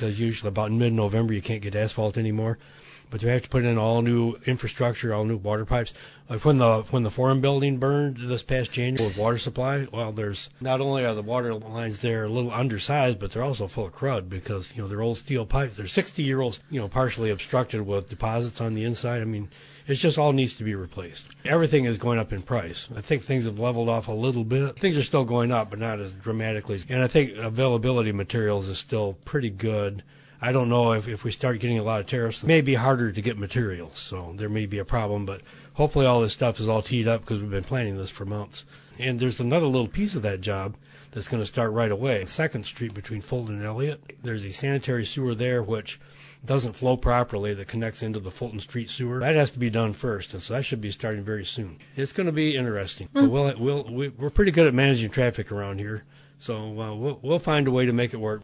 because usually about mid-November you can't get asphalt anymore. But they have to put in all new infrastructure, all new water pipes. Like when the Forum building burned this past January with water supply, well, there's not only are the water lines there a little undersized, but they're also full of crud because, they're old steel pipes. They're 60-year-olds, partially obstructed with deposits on the inside. I mean, it just all needs to be replaced. Everything is going up in price. I think things have leveled off a little bit. Things are still going up, but not as dramatically. And I think availability of materials is still pretty good. I don't know if we start getting a lot of tariffs, it may be harder to get materials, so there may be a problem, but hopefully all this stuff is all teed up because we've been planning this for months. And there's another little piece of that job that's going to start right away. 2nd Street between Fulton and Elliott, there's a sanitary sewer there which doesn't flow properly that connects into the Fulton Street sewer. That has to be done first, and so that should be starting very soon. It's going to be interesting. But we're pretty good at managing traffic around here, so we'll find a way to make it work.